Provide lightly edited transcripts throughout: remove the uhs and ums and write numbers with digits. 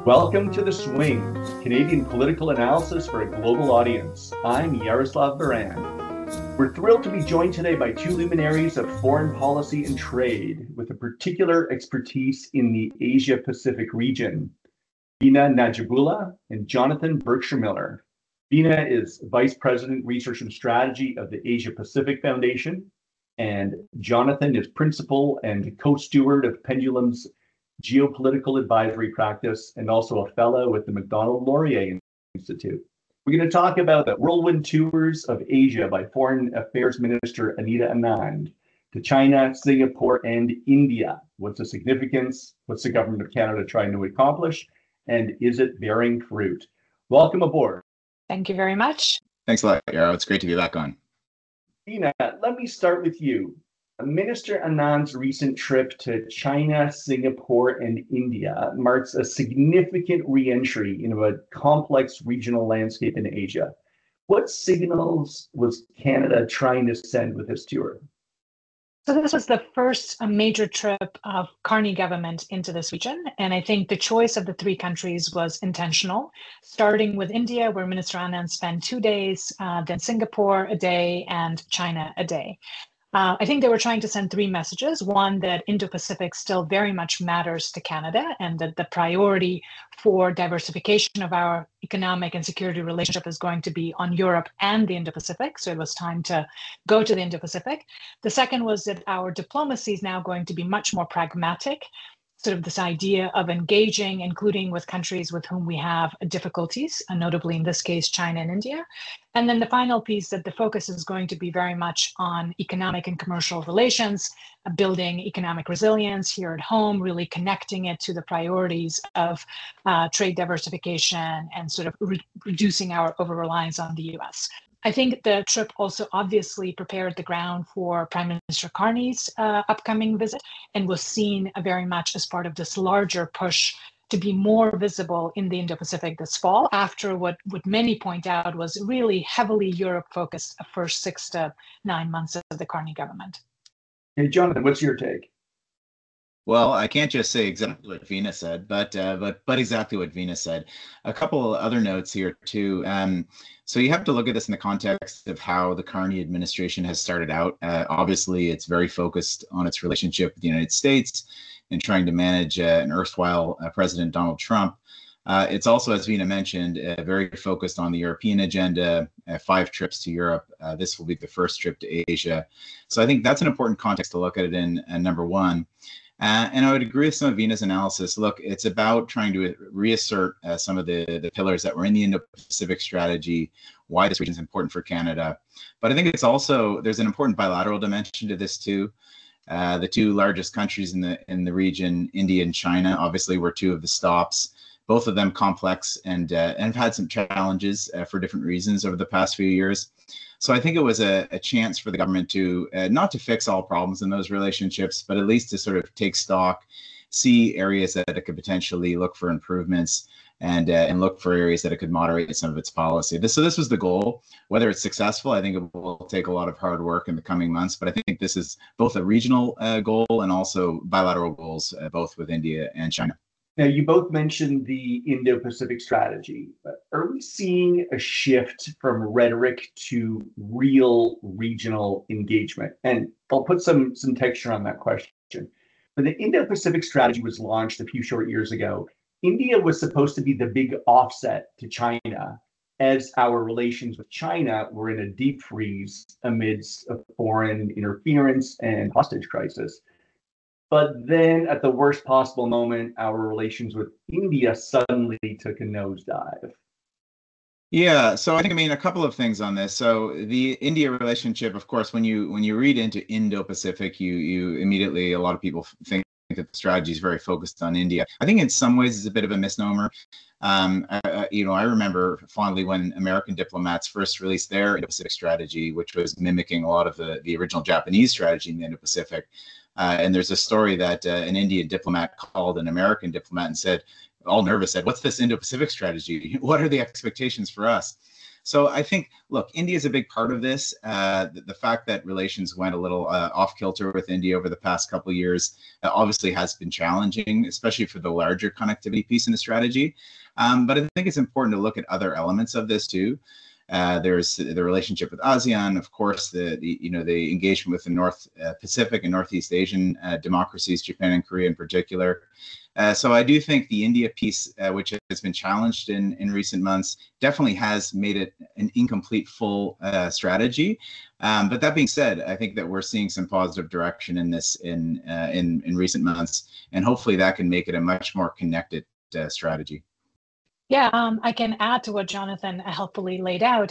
Welcome to The Swing, Canadian political analysis for a global audience. I'm Yaroslav Baran. We're thrilled to be joined today by two luminaries of foreign policy and trade with a particular expertise in the Asia-Pacific region. Veena Najibullah and Jonathan Berkshire Miller. Veena is Vice President, Research and Strategy of the Asia-Pacific Foundation, and Jonathan is Principal and Co-Steward of Pendulum's Geopolitical Advisory Practice and also a Fellow with the Macdonald-Laurier Institute. We're going to talk about the whirlwind tours of Asia by Foreign Affairs Minister Anita Anand to China, Singapore, and India. What's the significance? What's the government of Canada trying to accomplish? And is it bearing fruit? Welcome aboard. Thank you very much. Thanks a lot, Yaro. It's great to be back on. Veena, let me start with you. Minister Anand's recent trip to China, Singapore, and India marks a significant re-entry into a complex regional landscape in Asia. What signals was Canada trying to send with this tour? So this was the first major trip of Carney government into this region. And I think the choice of the three countries was intentional, starting with India, where Minister Anand spent 2 days, then Singapore a day, and China a day. I think they were trying to send three messages. One, that Indo-Pacific still very much matters to Canada, and that the priority for diversification of our economic and security relationship is going to be on Europe and the Indo-Pacific. So it was time to go to the Indo-Pacific. The second was that our diplomacy is now going to be much more pragmatic, sort of this idea of engaging, including with countries with whom we have difficulties, notably in this case, China and India. And then the final piece, that the focus is going to be very much on economic and commercial relations, building economic resilience here at home, really connecting it to the priorities of trade diversification and sort of reducing our over-reliance on the US. I think the trip also obviously prepared the ground for Prime Minister Carney's upcoming visit, and was seen very much as part of this larger push to be more visible in the Indo-Pacific this fall, after what many point out was really heavily Europe-focused first 6 to 9 months of the Carney government. Hey, Jonathan, what's your take? Well, I can't just say exactly what Veena said, but exactly what Veena said. A couple other notes here too. So you have to look at this in the context of how the Carney administration has started out. Obviously, it's very focused on its relationship with the United States and trying to manage an erstwhile President Donald Trump. It's also, as Veena mentioned, very focused on the European agenda, 5 trips to Europe. This will be the first trip to Asia. So I think that's an important context to look at it in, number one. And I would agree with some of Veena's analysis. Look, it's about trying to reassert some of the pillars that were in the Indo-Pacific strategy, why this region is important for Canada. But I think it's also, there's an important bilateral dimension to this too. The two largest countries in the region, India and China, obviously were 2 of the stops. Both of them complex and have had some challenges for different reasons over the past few years. So I think it was a chance for the government to not to fix all problems in those relationships, but at least to sort of take stock, see areas that it could potentially look for improvements, and look for areas that it could moderate some of its policy. So this was the goal. Whether it's successful, I think it will take a lot of hard work in the coming months. But I think this is both a regional goal and also bilateral goals, both with India and China. Now, you both mentioned the Indo-Pacific strategy. Are we seeing a shift from rhetoric to real regional engagement? And I'll put some texture on that question. When the Indo-Pacific strategy was launched a few short years ago, India was supposed to be the big offset to China, as our relations with China were in a deep freeze amidst a foreign interference and hostage crisis. But then at the worst possible moment, our relations with India suddenly took a nosedive. Yeah, so I think, a couple of things on this. So the India relationship, of course, when you read into Indo-Pacific, you immediately, a lot of people think that the strategy is very focused on India. I think in some ways it's a bit of a misnomer. I remember fondly when American diplomats first released their Indo-Pacific strategy, which was mimicking a lot of the original Japanese strategy in the Indo-Pacific. And there's a story that an Indian diplomat called an American diplomat and said, all nervous, said, "What's this Indo-Pacific strategy? What are the expectations for us?" So I think, look, India is a big part of this. The fact that relations went a little off kilter with India over the past couple of years obviously has been challenging, especially for the larger connectivity piece in the strategy. But I think it's important to look at other elements of this too. There's the relationship with ASEAN, of course, the engagement with the North Pacific and Northeast Asian democracies, Japan and Korea in particular. So I do think the India piece, which has been challenged in recent months, definitely has made it an incomplete full strategy. But that being said, I think that we're seeing some positive direction in this in recent months, and hopefully that can make it a much more connected strategy. Yeah, I can add to what Jonathan helpfully laid out.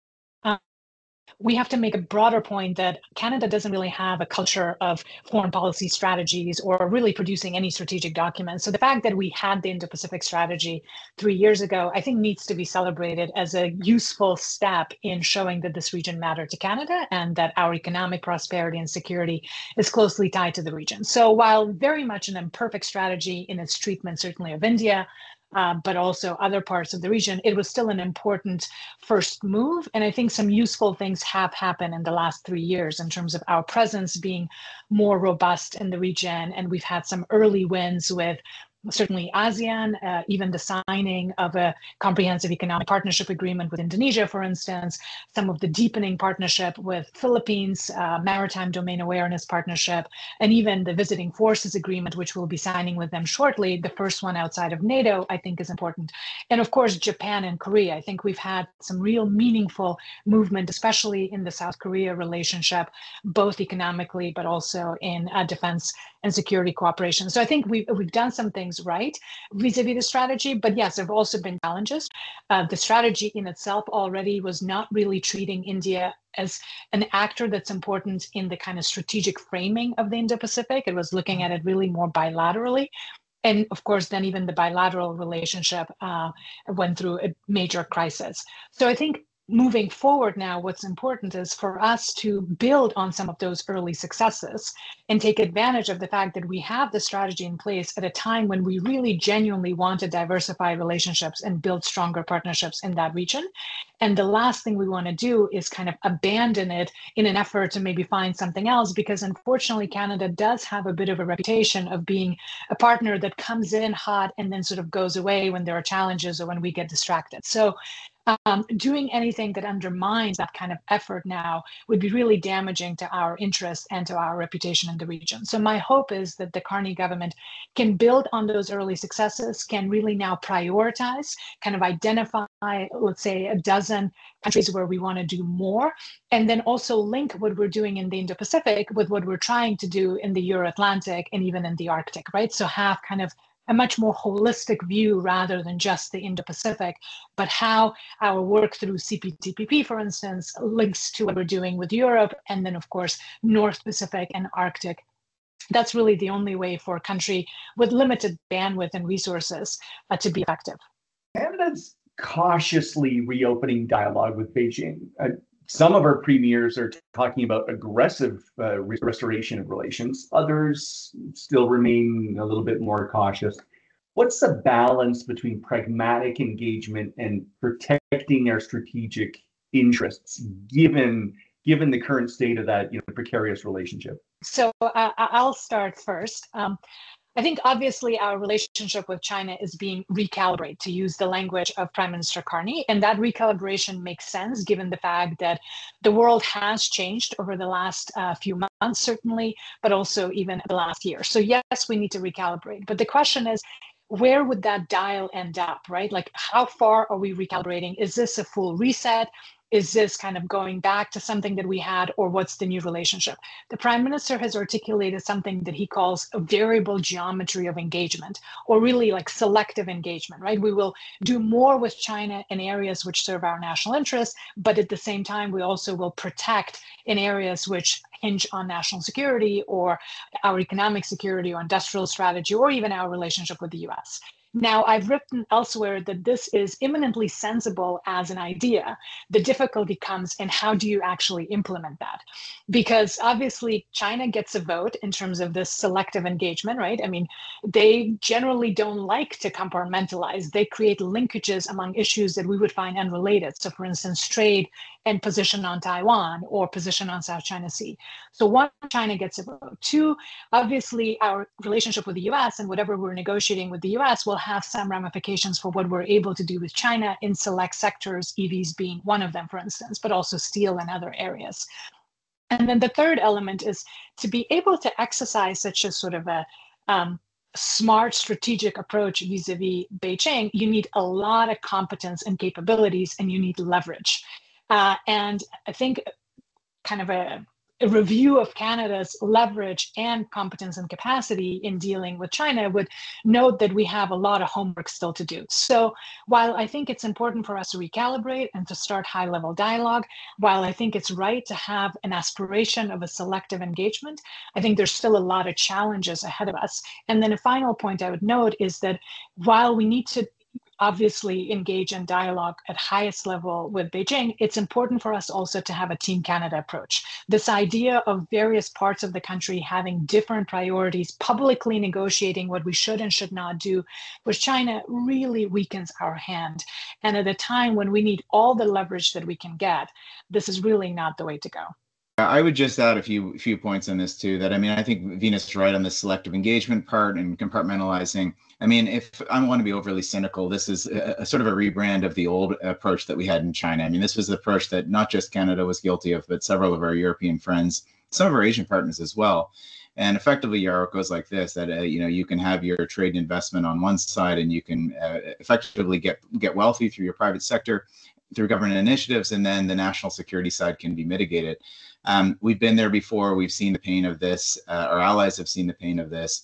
We have to make a broader point that Canada doesn't really have a culture of foreign policy strategies or really producing any strategic documents. So the fact that we had the Indo-Pacific strategy 3 years ago, I think needs to be celebrated as a useful step in showing that this region mattered to Canada and that our economic prosperity and security is closely tied to the region. So while very much an imperfect strategy in its treatment, certainly of India, but also other parts of the region, it was still an important first move. And I think some useful things have happened in the last 3 years in terms of our presence being more robust in the region. And we've had some early wins with certainly ASEAN, even the signing of a comprehensive economic partnership agreement with Indonesia, for instance, some of the deepening partnership with Philippines, maritime domain awareness partnership, and even the visiting forces agreement, which we'll be signing with them shortly, the first one outside of NATO, I think is important. And of course, Japan and Korea. I think we've had some real meaningful movement, especially in the South Korea relationship, both economically, but also in defense and security cooperation. So I think we've done some things right vis-a-vis the strategy, but yes, there have also been challenges. The strategy in itself already was not really treating India as an actor that's important in the kind of strategic framing of the Indo-Pacific. It was looking at it really more bilaterally. And of course, then even the bilateral relationship went through a major crisis. So I think moving forward now, what's important is for us to build on some of those early successes and take advantage of the fact that we have the strategy in place at a time when we really genuinely want to diversify relationships and build stronger partnerships in that region. And the last thing we want to do is kind of abandon it in an effort to maybe find something else, because unfortunately, Canada does have a bit of a reputation of being a partner that comes in hot and then sort of goes away when there are challenges or when we get distracted. So doing anything that undermines that kind of effort now would be really damaging to our interests and to our reputation in the region. So my hope is that the Carney government can build on those early successes, can really now prioritize, kind of identify, let's say, a dozen countries where we want to do more, and then also link what we're doing in the Indo-Pacific with what we're trying to do in the Euro-Atlantic and even in the Arctic, right? So have kind of a much more holistic view rather than just the Indo-Pacific, but how our work through CPTPP, for instance, links to what we're doing with Europe, and then, of course, North Pacific and Arctic. That's really the only way for a country with limited bandwidth and resources to be effective. Canada's cautiously reopening dialogue with Beijing. Some of our premiers are talking about aggressive restoration of relations. Others still remain a little bit more cautious. What's the balance between pragmatic engagement and protecting our strategic interests, given the current state of that precarious relationship? So I'll start first. I think obviously our relationship with China is being recalibrated, to use the language of Prime Minister Carney. And that recalibration makes sense given the fact that the world has changed over the last few months, certainly, but also even the last year. So yes, we need to recalibrate. But the question is, where would that dial end up, right? Like, how far are we recalibrating? Is this a full reset? Is this kind of going back to something that we had, or what's the new relationship? The Prime Minister has articulated something that he calls a variable geometry of engagement, or really like selective engagement, right? We will do more with China in areas which serve our national interests, but at the same time, we also will protect in areas which hinge on national security or our economic security or industrial strategy, or even our relationship with the US. Now, I've written elsewhere that this is eminently sensible as an idea. The difficulty comes in how do you actually implement that? Because obviously China gets a vote in terms of this selective engagement, right? I mean, they generally don't like to compartmentalize. They create linkages among issues that we would find unrelated. So for instance, trade and position on Taiwan or position on South China Sea. So one, China gets a vote. Two, obviously our relationship with the US and whatever we're negotiating with the US will have some ramifications for what we're able to do with China in select sectors, EVs being one of them, for instance, but also steel and other areas. And then the third element is to be able to exercise such a sort of a smart strategic approach vis-a-vis Beijing, you need a lot of competence and capabilities, and you need leverage. And I think kind of a review of Canada's leverage and competence and capacity in dealing with China would note that we have a lot of homework still to do. So while I think it's important for us to recalibrate and to start high-level dialogue, while I think it's right to have an aspiration of a selective engagement, I think there's still a lot of challenges ahead of us. And then a final point I would note is that while we need to obviously engage in dialogue at highest level with Beijing, it's important for us also to have a Team Canada approach. This idea of various parts of the country having different priorities, publicly negotiating what we should and should not do with China really weakens our hand. And at a time when we need all the leverage that we can get, this is really not the way to go. I would just add a few points on this too. That I mean, I think Venus is right on the selective engagement part and compartmentalizing. I mean, if I don't want to be overly cynical, this is a sort of a rebrand of the old approach that we had in China. I mean, this was the approach that not just Canada was guilty of, but several of our European friends, some of our Asian partners as well. And effectively, Yarrow, it goes like this: that you can have your trade and investment on one side, and you can effectively get wealthy through your private sector, through government initiatives, and then the national security side can be mitigated. We've been there before. We've seen the pain of this. Our allies have seen the pain of this.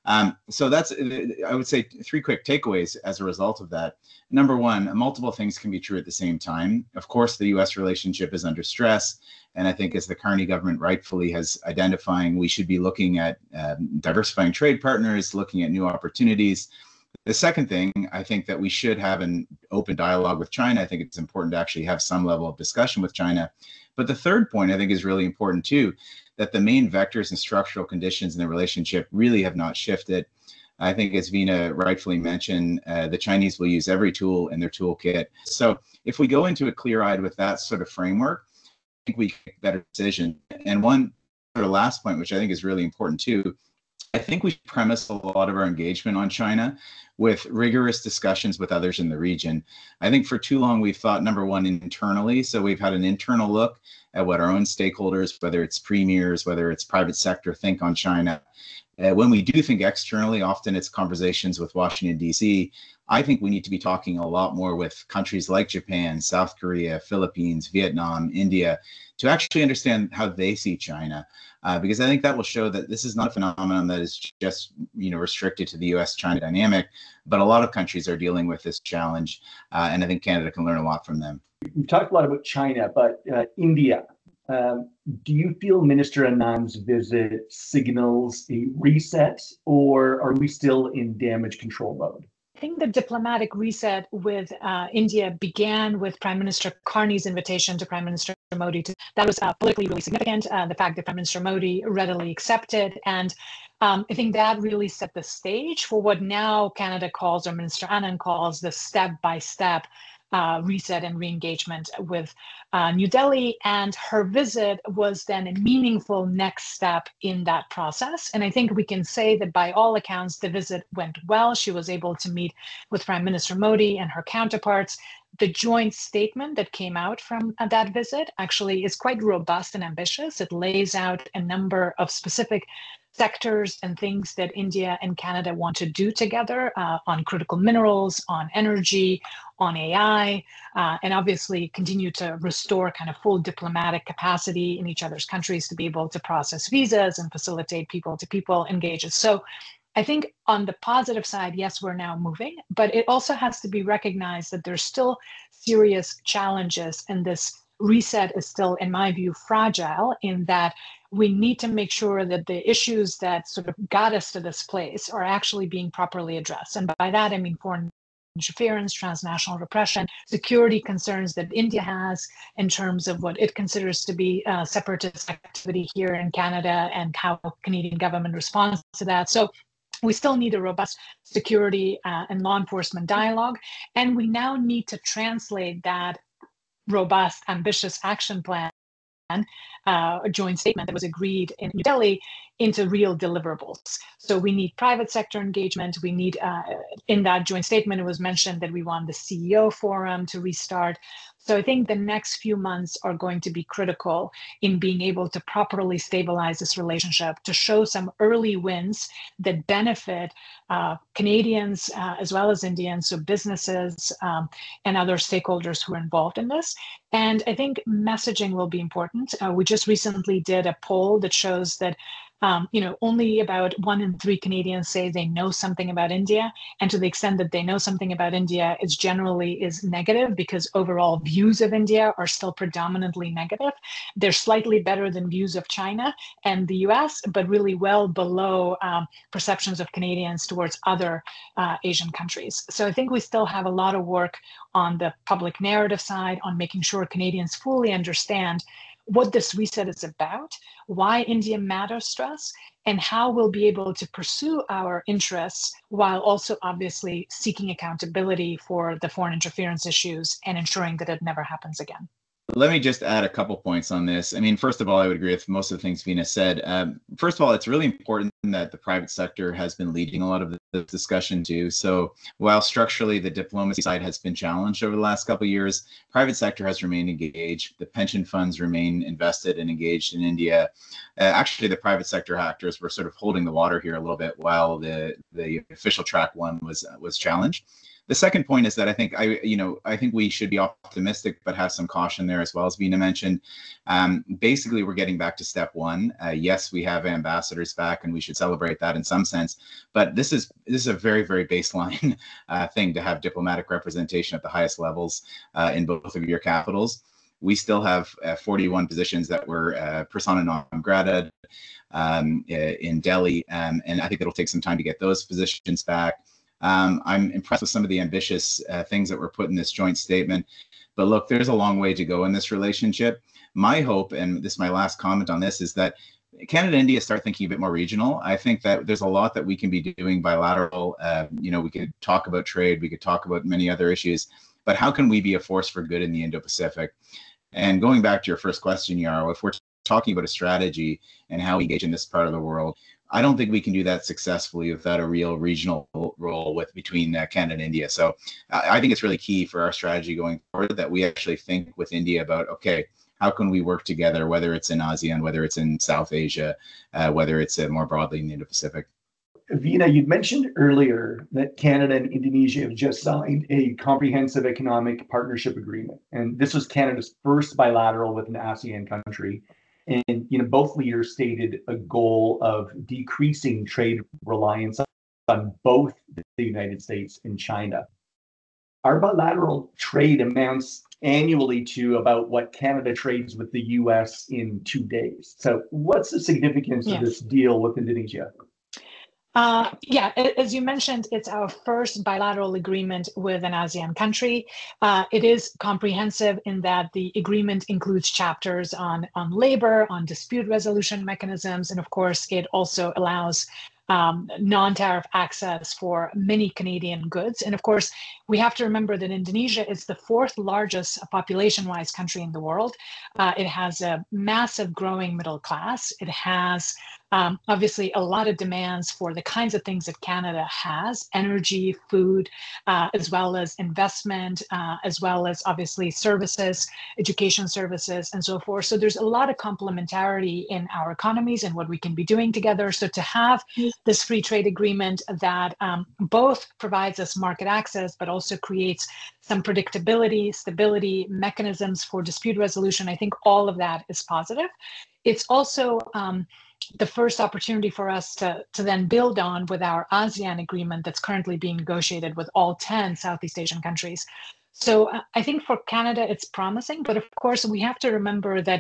So that's, I would say, three quick takeaways as a result of that. Number one, multiple things can be true at the same time. Of course, the U.S. relationship is under stress. And I think as the Carney government rightfully has identifying, we should be looking at diversifying trade partners, looking at new opportunities. The second thing, I think that we should have an open dialogue with China. I think it's important to actually have some level of discussion with China. But the third point, I think, is really important too, that the main vectors and structural conditions in the relationship really have not shifted. I think, as Veena rightfully mentioned, the Chinese will use every tool in their toolkit. So if we go into it clear-eyed with that sort of framework, I think we make a better decision. And one sort of last point, which I think is really important too, I think we should premise a lot of our engagement on China with rigorous discussions with others in the region. I think for too long we've thought, number one, internally. So we've had an internal look at what our own stakeholders, whether it's premiers, whether it's private sector, think on China. When we do think externally, often it's conversations with Washington, D.C. I think we need to be talking a lot more with countries like Japan, South Korea, Philippines, Vietnam, India, to actually understand how they see China. Because I think that will show that this is not a phenomenon that is just restricted to the U.S.-China dynamic, but a lot of countries are dealing with this challenge, and I think Canada can learn a lot from them. We've talked a lot about China, but India. Do you feel Minister Anand's visit signals a reset, or are we still in damage control mode? I think the diplomatic reset with India began with Prime Minister Carney's invitation to Prime Minister Modi. That was politically really significant, the fact that Prime Minister Modi readily accepted. And I think that really set the stage for what now Canada calls, or Minister Anand calls, the step-by-step reset and re-engagement with New Delhi. And her visit was then a meaningful next step in that process. And I think we can say that by all accounts, the visit went well. She was able to meet with Prime Minister Modi and her counterparts. The joint statement that came out from that visit actually is quite robust and ambitious. It lays out a number of specific sectors and things that India and Canada want to do together on critical minerals, on energy, on AI, and obviously continue to restore kind of full diplomatic capacity in each other's countries to be able to process visas and facilitate people-to-people engages. So I think on the positive side, yes, we're now moving, but it also has to be recognized that there's still serious challenges, and this reset is still, in my view, fragile in that we need to make sure that the issues that sort of got us to this place are actually being properly addressed. And by that, I mean foreign interference, transnational repression, security concerns that India has in terms of what it considers to be separatist activity here in Canada and how Canadian government responds to that. So we still need a robust security and law enforcement dialogue. And we now need to translate that robust, ambitious action plan, a joint statement that was agreed in New Delhi, into real deliverables. So we need private sector engagement. We need, in that joint statement, it was mentioned that we want the CEO forum to restart. So I think the next few months are going to be critical in being able to properly stabilize this relationship, to show some early wins that benefit Canadians as well as Indians, so businesses and other stakeholders who are involved in this. And I think messaging will be important. We just recently did a poll that shows that only about 1 in 3 Canadians say they know something about India. And to the extent that they know something about India, it generally is negative because overall views of India are still predominantly negative. They're slightly better than views of China and the US, but really well below perceptions of Canadians towards other Asian countries. So I think we still have a lot of work on the public narrative side, on making sure Canadians fully understand what this reset is about, why India matters to us, and how we'll be able to pursue our interests while also obviously seeking accountability for the foreign interference issues and ensuring that it never happens again. Let me just add a couple points on this. I mean, first of all, I would agree with most of the things Veena said. First of all, it's really important that the private sector has been leading a lot of the discussion too. So while structurally the diplomacy side has been challenged over the last couple of years, private sector has remained engaged. The pension funds remain invested and engaged in India. Actually, the private sector actors were sort of holding the water here a little bit while the official track one was challenged. The second point is that I think we should be optimistic, but have some caution there as well, as Veena mentioned. Basically, we're getting back to step one. Yes, we have ambassadors back, and we should celebrate that in some sense. But this is a very, very baseline thing to have diplomatic representation at the highest levels in both of your capitals. We still have 41 positions that were persona non grata in Delhi, and I think it'll take some time to get those positions back. I'm impressed with some of the ambitious things that were put in this joint statement. But look, there's a long way to go in this relationship. My hope, and this is my last comment on this, is that Canada and India start thinking a bit more regional. I think that there's a lot that we can be doing bilateral. We could talk about trade, we could talk about many other issues, but how can we be a force for good in the Indo-Pacific? And going back to your first question, Yarrow, if we're talking about a strategy and how we engage in this part of the world, I don't think we can do that successfully without a real regional role between Canada and India. So I think it's really key for our strategy going forward that we actually think with India about, okay, how can we work together, whether it's in ASEAN, whether it's in South Asia, whether it's more broadly in the Indo-Pacific. Veena, you mentioned earlier that Canada and Indonesia have just signed a comprehensive economic partnership agreement. And this was Canada's first bilateral with an ASEAN country. And both leaders stated a goal of decreasing trade reliance on both the United States and China. Our bilateral trade amounts annually to about what Canada trades with the US in 2 days. So what's the significance of this deal with Indonesia? As you mentioned, it's our first bilateral agreement with an ASEAN country. It is comprehensive in that the agreement includes chapters on labor, on dispute resolution mechanisms, and of course, it also allows non-tariff access for many Canadian goods. And of course, we have to remember that Indonesia is the 4th largest population-wise country in the world. It has a massive growing middle class. It has obviously a lot of demands for the kinds of things that Canada has: energy, food, as well as investment, as well as obviously services, education services, and so forth. So there's a lot of complementarity in our economies and what we can be doing together. So to have this free trade agreement that both provides us market access, but also creates some predictability, stability, mechanisms for dispute resolution, I think all of that is positive. It's also the first opportunity for us to then build on with our ASEAN agreement that's currently being negotiated with all 10 Southeast Asian countries. So I think for Canada, it's promising, but of course, we have to remember that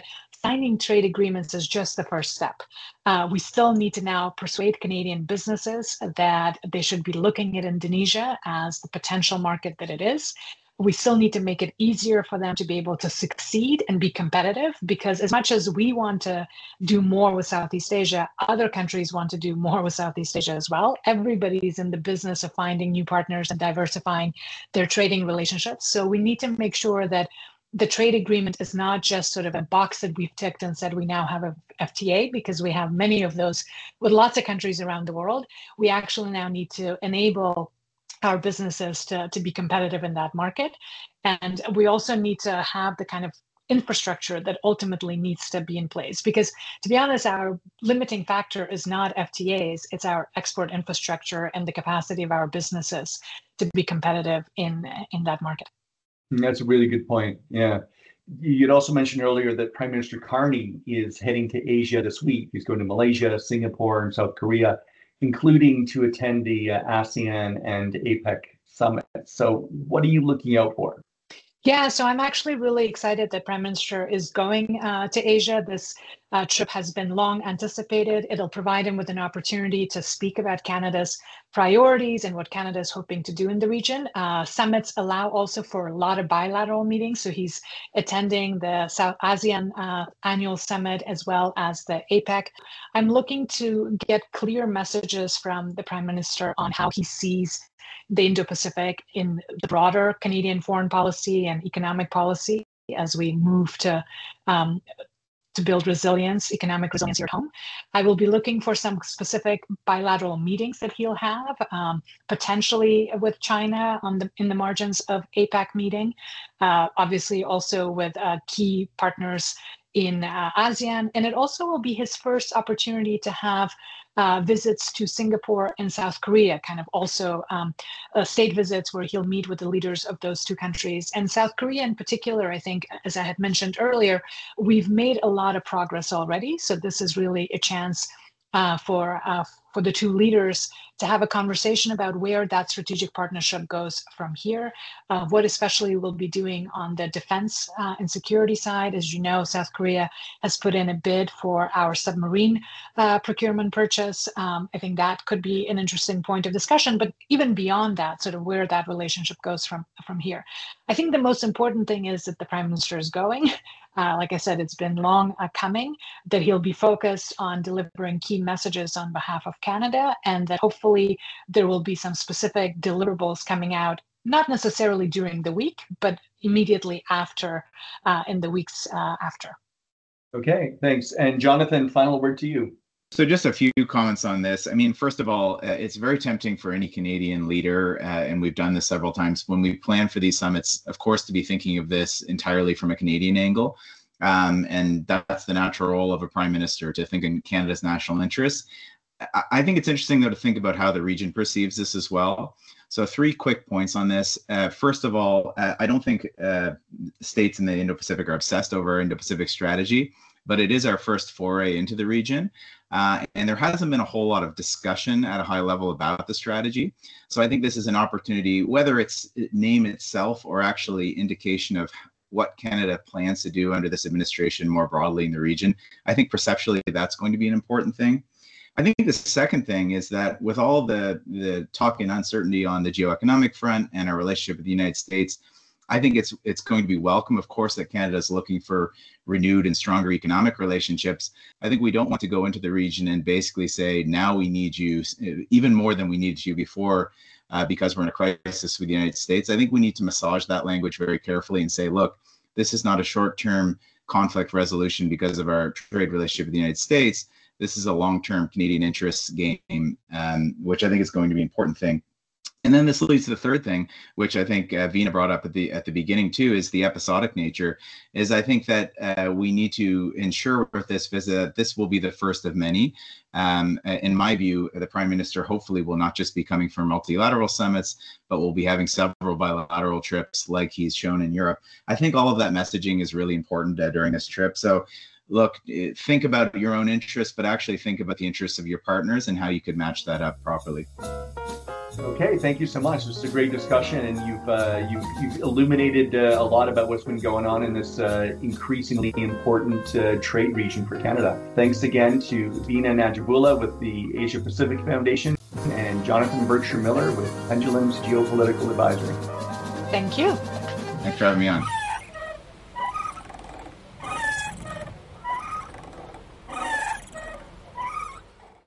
signing trade agreements is just the first step. We still need to now persuade Canadian businesses that they should be looking at Indonesia as the potential market that it is. We still need to make it easier for them to be able to succeed and be competitive, because as much as we want to do more with Southeast Asia, other countries want to do more with Southeast Asia as well. Everybody's in the business of finding new partners and diversifying their trading relationships. So we need to make sure that the trade agreement is not just sort of a box that we've ticked and said we now have a FTA, because we have many of those with lots of countries around the world. We actually now need to enable our businesses to be competitive in that market. And we also need to have the kind of infrastructure that ultimately needs to be in place. Because to be honest, our limiting factor is not FTAs, it's our export infrastructure and the capacity of our businesses to be competitive in that market. That's a really good point. Yeah. You'd also mentioned earlier that Prime Minister Carney is heading to Asia this week. He's going to Malaysia, Singapore, and South Korea, including to attend the ASEAN and APEC summit. So what are you looking out for? Yeah, so I'm actually really excited that Prime Minister is going to Asia. This trip has been long anticipated. It'll provide him with an opportunity to speak about Canada's priorities and what Canada is hoping to do in the region. Summits allow also for a lot of bilateral meetings. So he's attending the South ASEAN annual summit as well as the APEC. I'm looking to get clear messages from the Prime Minister on how he sees the Indo-Pacific in the broader Canadian foreign policy and economic policy as we move to build resilience, economic resilience here at home. I will be looking for some specific bilateral meetings that he'll have, potentially with China in the margins of APEC meeting, obviously also with key partners in ASEAN. And it also will be his first opportunity to have visits to Singapore and South Korea, kind of also state visits where he'll meet with the leaders of those two countries. And South Korea in particular, I think, as I had mentioned earlier, we've made a lot of progress already. So this is really a chance for the two leaders to have a conversation about where that strategic partnership goes from here, what especially we'll be doing on the defense and security side. As you know, South Korea has put in a bid for our submarine procurement purchase. I think that could be an interesting point of discussion, but even beyond that, sort of where that relationship goes from here. I think the most important thing is that the Prime Minister is going. Like I said, it's been long coming, that he'll be focused on delivering key messages on behalf of Canada, and that hopefully there will be some specific deliverables coming out, not necessarily during the week, but immediately after, in the weeks after. Okay, thanks. And Jonathan, final word to you. So just a few comments on this. I mean, first of all, it's very tempting for any Canadian leader, and we've done this several times, when we plan for these summits, of course, to be thinking of this entirely from a Canadian angle. And that's the natural role of a prime minister, to think in Canada's national interests. I think it's interesting, though, to think about how the region perceives this as well. So 3 quick points on this. First of all, I don't think states in the Indo-Pacific are obsessed over our Indo-Pacific strategy, but it is our first foray into the region. And there hasn't been a whole lot of discussion at a high level about the strategy. So I think this is an opportunity, whether it's name itself or actually indication of what Canada plans to do under this administration more broadly in the region. I think perceptually that's going to be an important thing. I think the second thing is that with all the talk and uncertainty on the geoeconomic front and our relationship with the United States, I think it's going to be welcome, of course, that Canada is looking for renewed and stronger economic relationships. I think we don't want to go into the region and basically say, now we need you even more than we needed you before, because we're in a crisis with the United States. I think we need to massage that language very carefully and say, look, this is not a short-term conflict resolution because of our trade relationship with the United States. This is a long-term Canadian interests game, which I think is going to be an important thing. And then this leads to the third thing, which I think Veena brought up at the beginning too, is the episodic nature. Is I think that we need to ensure with this visit, this will be the first of many. In my view, the Prime Minister hopefully will not just be coming for multilateral summits, but will be having several bilateral trips like he's shown in Europe. I think all of that messaging is really important during this trip. So look, think about your own interests, but actually think about the interests of your partners and how you could match that up properly. Okay, thank you so much. This is a great discussion, and you've illuminated a lot about what's been going on in this increasingly important trade region for Canada. Thanks again to Veena Najibullah with the Asia Pacific Foundation and Jonathan Berkshire Miller with Pendulum's Geopolitical Advisory. Thank you. Thanks for having me on.